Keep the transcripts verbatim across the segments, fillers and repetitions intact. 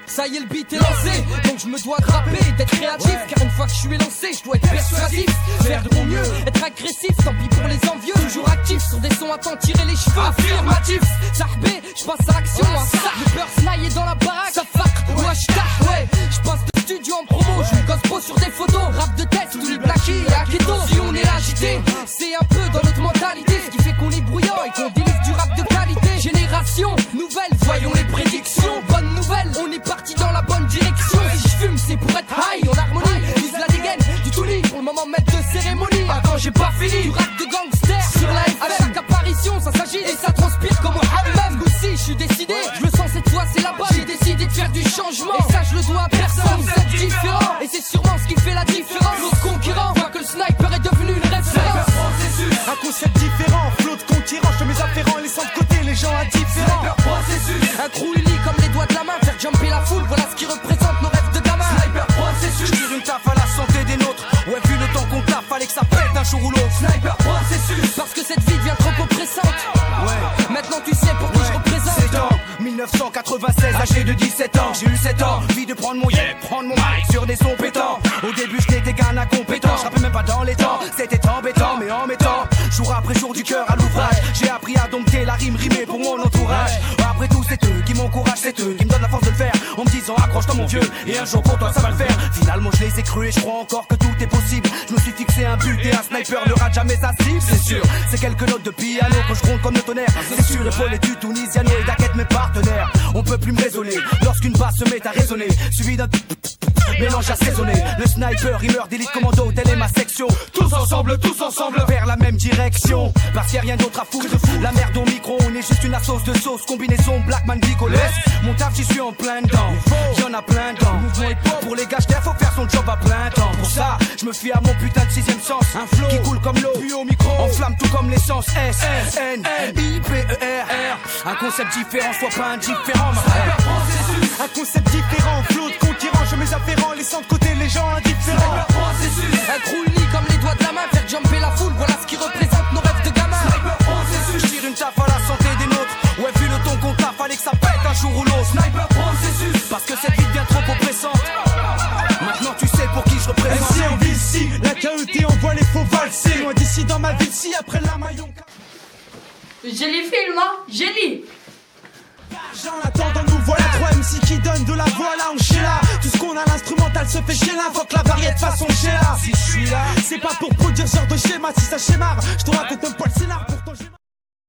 Ça y est, le beat est lancé, donc je me dois de rapper, d'être créatif, car une fois que je suis lancé, je dois être persuasif, faire de mon mieux, être agressif, tant pis pour les envieux, toujours actif, sur des sons à temps tirer les cheveux, affirmatif, Sahbé, je passe à l'action, un sac, le beurre snaille est dans la baraque, ça fuck, ou hashtag, ouais, je passe de studio en promo, je me gosse beau sur des photos, rap de tête, tous les blackies et Aketo, si on est agité, c'est un peu dans notre mentalité, ce qui fait qu'on est bruyant et qu'on délivre du rap de qualité, génération, nouvelle, voyons les prédictions, bonne nouvelle, on est parti dans la bonne direction, si je fume c'est pour être high, en harmonie, vise la dégaine, du tout lit, pour le moment maître de cérémonie, attends j'ai pas fini, du rap de gangster, sur la F M, à chaque apparition ça s'agit et ça transpire comme au hammam, aussi je suis décidé, je le sens cette fois c'est la bonne, j'ai décidé de faire du changement, et ça je le dois à personne, c'est différent, et c'est sûrement ce qui fait la différence, l'autre conquérant, voit que le sniper est devenu une référence, un concept différent, flot de conquérant, je te mets afférents, laissant de côté les gens indifférents, un crew uni comme les doigts de la main, faire jumper la foule, voilà ce qui représente nos rêves de gamin. Sniper processus, je tire une taf à la santé des nôtres. Ouais, vu le temps qu'on taffe, fallait que ça pète un jour ou l'autre. Sniper processus, parce que cette vie devient trop oppressante. Ouais, maintenant tu sais pour qui ouais. je représente. C'est en dix-neuf cent quatre-vingt-seize, âgé de dix-sept ans. J'ai eu sept ans, vie de prendre mon yeah, prendre mon mic sur des sons pétants. Au début, je n'étais qu'un incompétent. Je rappais même pas dans les temps, c'était embêtant, mais en mettant jour après jour du cœur à l'ouvrage, j'ai appris à dompter la rime rimée pour mon entourage. Après tout, c'est eux qui m'encouragent, c'est eux qui me donnent la force de le faire, en me disant accroche-toi mon vieux, et un jour pour toi ça va le faire. Finalement je les ai crus et je crois encore que tout est possible. Je me suis fixé un but et un sniper ne rate jamais sa cible, c'est sûr. C'est quelques notes de piano que je gronde comme le tonnerre. C'est sûr, épaulé du Tunisiano et d'Aquette mes partenaires. On peut plus me raisonner lorsqu'une basse se met à résonner, suivi d'un mélange assaisonné. Le sniper, il meurt d'élite commando, telle est ma section. Tous ensemble, tous ensemble, vers la même direction. Parce qu'il n'y a rien d'autre à foutre. La merde au micro, on est juste une sauce de sauce. Combinaison Blackman Bicolès. Mon taf, j'y suis en plein dedans. Y'en a plein dedans. Pour les gars, faut faire son job à plein temps. Pour ça, je me fie à mon putain de sixième sens. Un flow qui coule comme l'eau, puis au micro. Enflamme tout comme l'essence. S, S, N, I, P, E, R. Un concept différent, soit pas indifférent. Un concept différent, flot de conquérant, je mets afférents, laissant de côté les gens indifférents. Un crew uni comme les doigts de la main, faire jumper la foule, voilà ce qui représente nos rêves de gamin. Je tire une taf à la santé des nôtres. Ouais, vu le ton qu'on taffe, fallait que ça pète un jour ou l'autre. Sniper processus, parce que cette vie devient trop oppressante. Maintenant tu sais pour qui je représente. M C en ville si, la K E T envoie les faux valser. Loin d'ici dans ma ville si, après la maillon. Jelly film, hein, Jelly. En attendant nous voilà trois M C qui donnent de la voix là, on chez là. Tout ce qu'on a l'instrumental se fait chez là. Faut que la variété façon chez là. Si je suis là, c'est pas pour produire ce genre de schéma. Si ça schémare, je te raconte même pas le scénar pour ton schéma.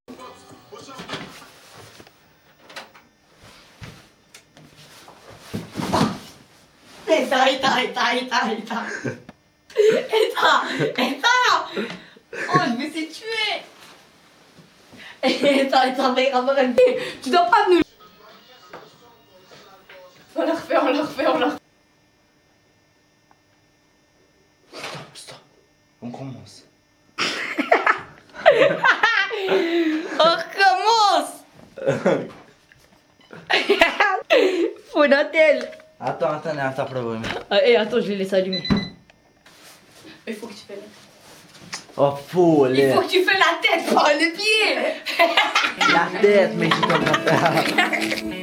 Éteins, éteins, éteins, éteins, éteins. Éteins, éteins. Oh, je me suis tué. Éteins, éteins, mais tu dois pas nous... On la refait, on la refait, on la refait. Stop, on commence. On recommence. Faut Natel. Attends, attends, attends, problème. Ah, hey, attends, je vais laisser allumer. Il faut que tu fais la tête. Oh, fou, les... Il faut que tu fais la tête, pas le pied. La tête, mais je peux pas faire.